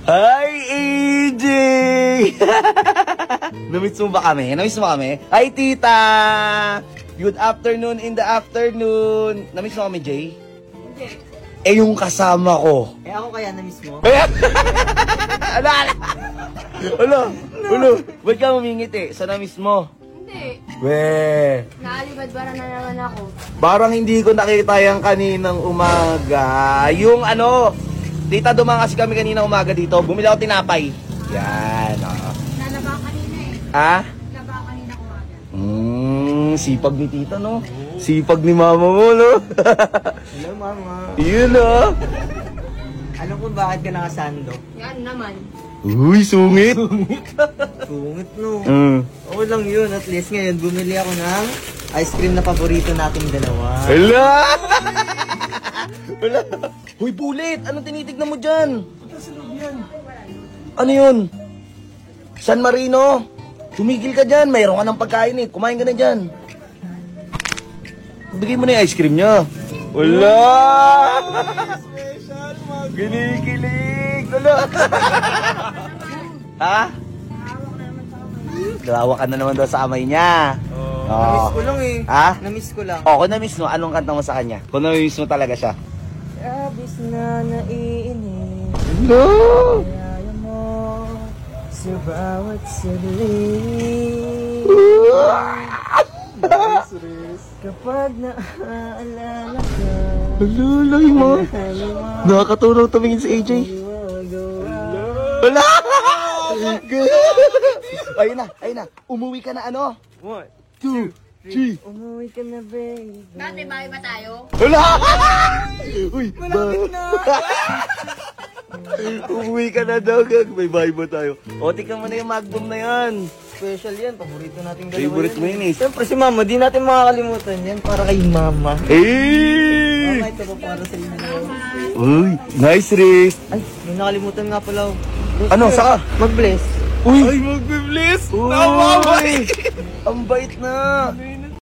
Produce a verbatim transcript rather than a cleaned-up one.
Hi, A J! Namiss mo ba kami? Namiss mo kami? Hi, tita! Good afternoon in the afternoon. Namiss mo kami, Jay? Hindi. Eh, yung kasama ko. Eh ako kaya na-miss mo? Ano? Ano? Ano? Ano? Ba't ka mamingiti? Sa namiss mo? Hindi. Weh. Naalibad-bara na naman ako. Parang hindi ko nakita yung kaninang umaga. Yung ano, tita, dumang kasi kami kanina umaga dito. Bumili ako tinapay. Yan. Oh. Nalaba kanina eh. Ah? Nalaba kanina umaga. Hmm, sipag ni tita, no? Sipag ni mama mo, no? Hello, mama. Yun, no? Alam ko bakit ka nakasando? Yan naman. Uy, sungit. Sungit, no? Hmm. Okay lang yun. At least ngayon, bumili ako ng ice cream na paborito nating dalawa. Hala! Wala. Hoy, Bullet! Anong tinitignan mo dyan? Ano yun? San Marino? Tumigil ka dyan. Mayroon ka ng pagkain eh. Kumain ka na dyan. Bigay mo na yung ice cream niya. Wala! Special, mag... Kinikilig! Wala! Ha? Dalawa ka na naman daw sa amay niya. Oh. Oo. Na-miss ko lang eh. Ha? Na-miss ko lang. O, kung na-miss mo, anong kanta mo sa kanya? Kung na-miss mo talaga siya. Labis na naiinip. No! Kaya mo sa bawat saglit. Kapag naaalala ka, Lalay mo. Nakakatulong tumingin si A J. Wala! Ayun na, ayun na. Umuwi ka na ano? One, Two, three. umuwi ka na, baby. Dati bahay ba tayo? Wala! Uy, Malapit na! umuwi ka na daw, gag. May bahay ba tayo? O, tika mo na yung magnum na yan. Special yan, paborito nating dalawa. Favorite mo yun eh. Siyempre si mama, di natin makakalimutan yan. Para kay mama. Eh! Mama, ito pa para sa inyo. Uy, nice wrist. Ay, may nakalimutan nga pala. Ano, saka? Mag-bless. Uy! Ay, magbe-bless! Uy! Ang bait na!